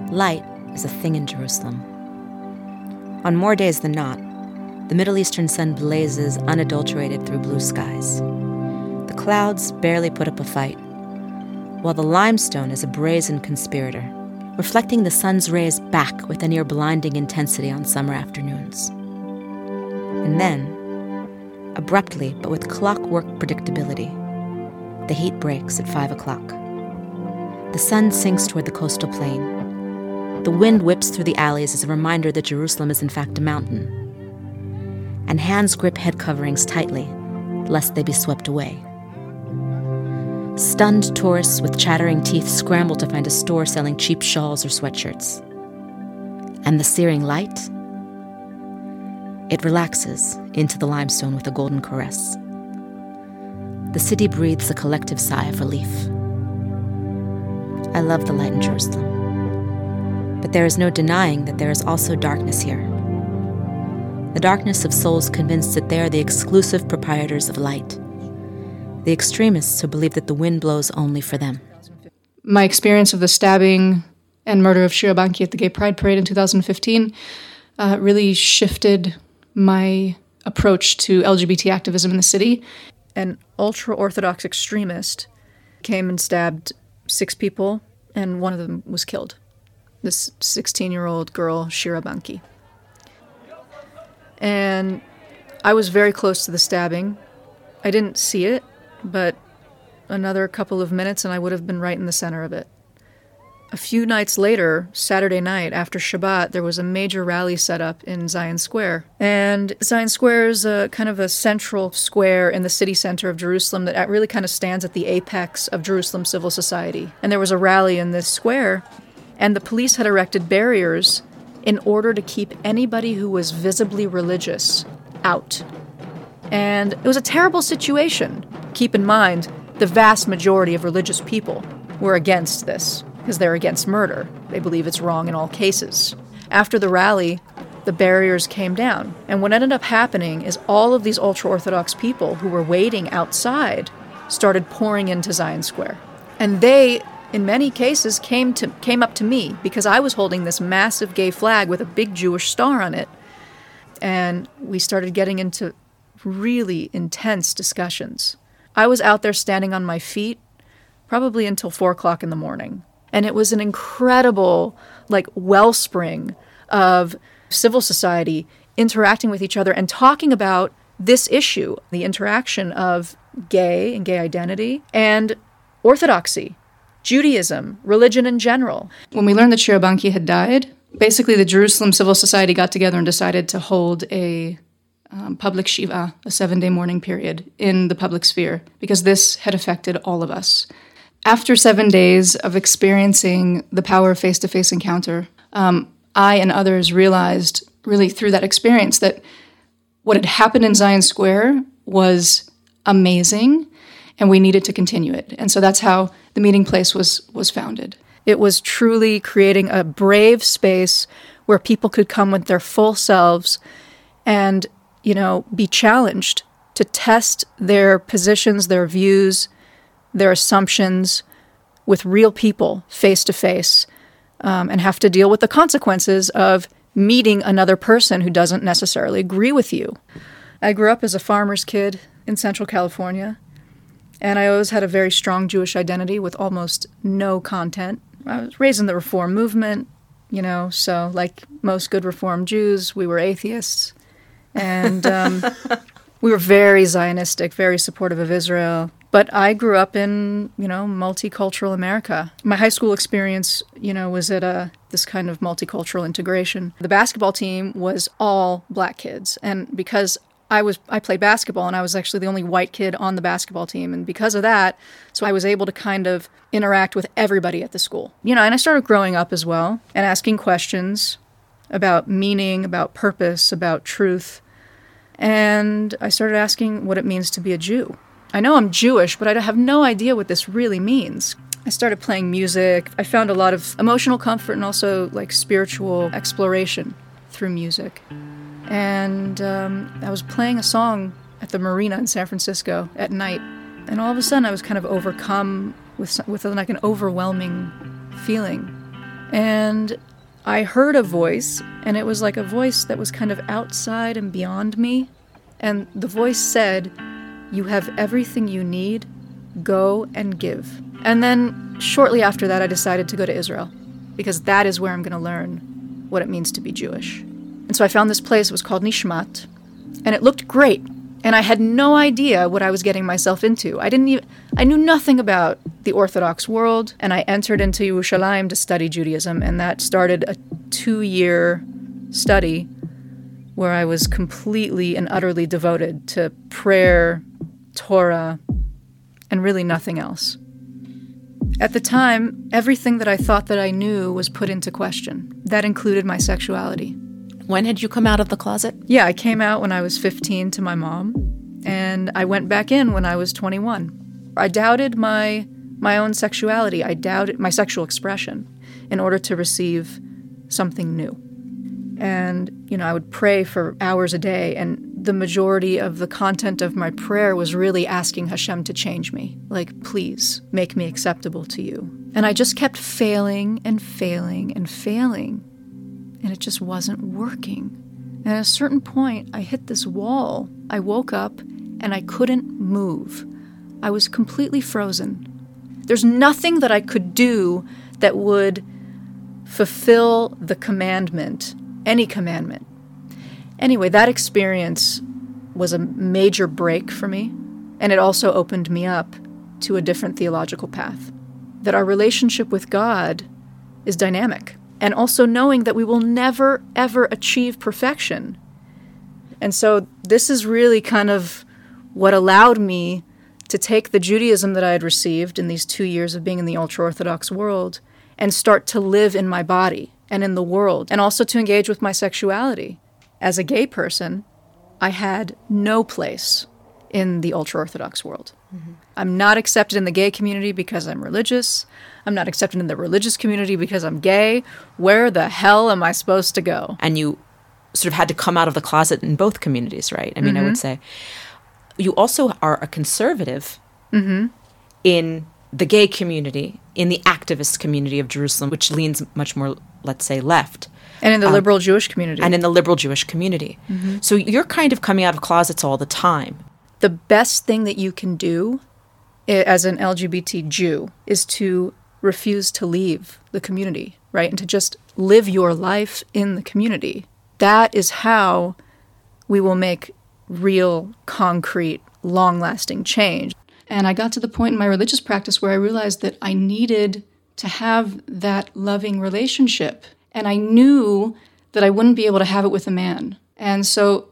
Light is a thing in Jerusalem. On more days than not, the Middle Eastern sun blazes unadulterated through blue skies. The clouds barely put up a fight, while the limestone is a brazen conspirator, reflecting the sun's rays back with a near-blinding intensity on summer afternoons. And then, abruptly but with clockwork predictability, the heat breaks at 5 o'clock. The sun sinks toward the coastal plain. The wind whips through the alleys as a reminder that Jerusalem is in fact a mountain. And hands grip head coverings tightly, lest they be swept away. Stunned tourists with chattering teeth scramble to find a store selling cheap shawls or sweatshirts. And the searing light? It relaxes into the limestone with a golden caress. The city breathes a collective sigh of relief. I love the light in Jerusalem. But there is no denying that there is also darkness here. The darkness of souls convinced that they are the exclusive proprietors of light. The extremists who believe that the wind blows only for them. My experience of the stabbing and murder of Shira Banki at the Gay Pride Parade in 2015 really shifted my approach to LGBT activism in the city. An ultra-Orthodox extremist came and stabbed 6 people, and one of them was killed. This 16-year-old girl, Shira Banki. And I was very close to the stabbing. I didn't see it, but another couple of minutes and I would have been right in the center of it. A few nights later, Saturday night after Shabbat, there was a major rally set up in Zion Square. And Zion Square is a kind of a central square in the city center of Jerusalem that really kind of stands at the apex of Jerusalem civil society. And there was a rally in this square, and the police had erected barriers in order to keep anybody who was visibly religious out. And it was a terrible situation. Keep in mind, the vast majority of religious people were against this, because they're against murder. They believe it's wrong in all cases. After the rally, the barriers came down. And what ended up happening is all of these ultra-Orthodox people who were waiting outside started pouring into Zion Square. And they, in many cases, came up to me because I was holding this massive gay flag with a big Jewish star on it. And we started getting into really intense discussions. I was out there standing on my feet probably until 4 o'clock in the morning. And it was an incredible, wellspring of civil society interacting with each other and talking about this issue, the interaction of gay and gay identity and orthodoxy, Judaism, religion in general. When we learned that Shira Banki had died, basically the Jerusalem Civil Society got together and decided to hold a public shiva, a 7-day mourning period in the public sphere, because this had affected all of us. After 7 days of experiencing the power of face-to-face encounter, I and others realized, really through that experience, that what had happened in Zion Square was amazing, and we needed to continue it. And so that's how the meeting place was founded. It was truly creating a brave space where people could come with their full selves and, be challenged to test their positions, their views, their assumptions with real people face to face, and have to deal with the consequences of meeting another person who doesn't necessarily agree with you. I grew up as a farmer's kid in Central California, and I always had a very strong Jewish identity with almost no content. I was raised in the Reform movement, so like most good Reform Jews, we were atheists. And we were very Zionistic, very supportive of Israel. But I grew up in, multicultural America. My high school experience, was at this kind of multicultural integration. The basketball team was all black kids. And because I played basketball, and I was actually the only white kid on the basketball team. And because of that, so I was able to kind of interact with everybody at the school. And I started growing up as well and asking questions about meaning, about purpose, about truth. And I started asking what it means to be a Jew. I know I'm Jewish, but I have no idea what this really means. I started playing music. I found a lot of emotional comfort and also spiritual exploration through music. And I was playing a song at the Marina in San Francisco at night. And all of a sudden I was kind of overcome with an overwhelming feeling And I heard a voice, and it was like a voice that was kind of outside and beyond me. And the voice said, "You have everything you need. Go and give." And then shortly after that, I decided to go to Israel, because that is where I'm going to learn what it means to be Jewish. And so I found this place. It was called Nishmat, and it looked great. And I had no idea what I was getting myself into. I knew nothing about the Orthodox world, and I entered into Yerushalayim to study Judaism, and that started a 2-year study where I was completely and utterly devoted to prayer, Torah, and really nothing else. At the time, everything that I thought that I knew was put into question. That included my sexuality. When had you come out of the closet? Yeah, I came out when I was 15 to my mom, and I went back in when I was 21. I doubted my own sexuality. I doubted my sexual expression in order to receive something new. And, I would pray for hours a day, and the majority of the content of my prayer was really asking Hashem to change me. Like, please, make me acceptable to you. And I just kept failing and failing and failing. And it just wasn't working. And at a certain point, I hit this wall. I woke up and I couldn't move. I was completely frozen. There's nothing that I could do that would fulfill the commandment, any commandment. Anyway, that experience was a major break for me, and it also opened me up to a different theological path. That our relationship with God is dynamic. And also knowing that we will never, ever achieve perfection. And so this is really kind of what allowed me to take the Judaism that I had received in these 2 years of being in the ultra-Orthodox world and start to live in my body and in the world, and also to engage with my sexuality. As a gay person, I had no place in the ultra-Orthodox world. Mm-hmm. I'm not accepted in the gay community because I'm religious. I'm not accepted in the religious community because I'm gay. Where the hell am I supposed to go? And you sort of had to come out of the closet in both communities, right? I mean, mm-hmm. I would say. You also are a conservative mm-hmm. in the gay community, in the activist community of Jerusalem, which leans much more, let's say, left. And in the liberal Jewish community. And in the liberal Jewish community. Mm-hmm. So you're kind of coming out of closets all the time. The best thing that you can do as an LGBT Jew is to refuse to leave the community, right? And to just live your life in the community. That is how we will make real, concrete, long-lasting change. And I got to the point in my religious practice where I realized that I needed to have that loving relationship. And I knew that I wouldn't be able to have it with a man. And so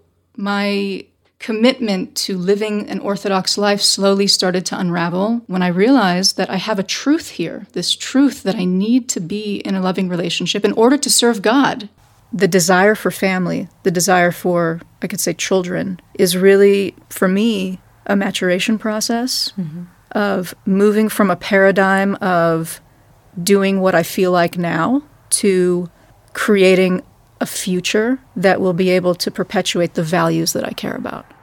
my commitment to living an Orthodox life slowly started to unravel when I realized that I have a truth here, this truth that I need to be in a loving relationship in order to serve God. The desire for family, the desire for, I could say, children, is really, for me, a maturation process mm-hmm. of moving from a paradigm of doing what I feel like now to creating a future that will be able to perpetuate the values that I care about.